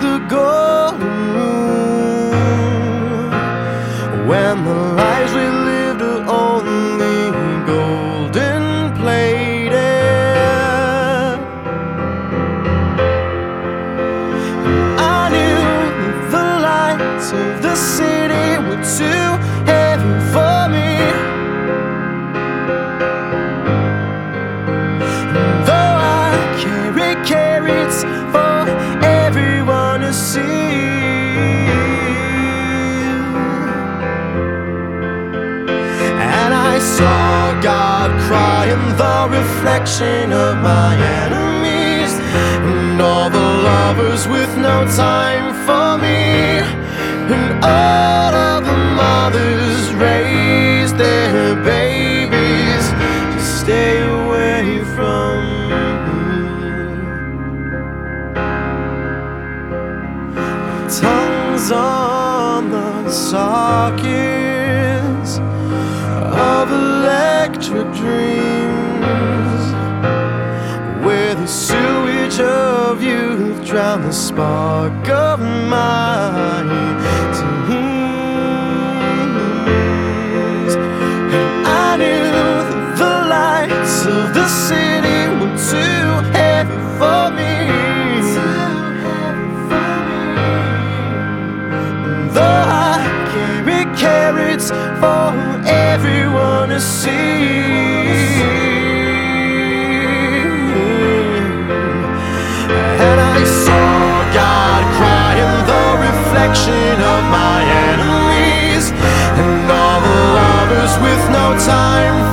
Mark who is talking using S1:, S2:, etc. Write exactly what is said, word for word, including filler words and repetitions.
S1: the golden rule, when the lives we lived are only golden plated. I knew the lights of the city were too heavy for me. Though I carry carrots for everyone to see, and I saw God cry in the reflection of my enemies, and all the lovers with no time for me, and all of the mothers raised their babies to stay away from me. Tongues on the sockets of electric dreams, where the sewage of youth drowned the spark of my teens. And I knew that the lights of the city were too heavy for me. Though I carry carrots for everyone to see, and I saw God cry in the reflection of my enemies, and all the lovers with no time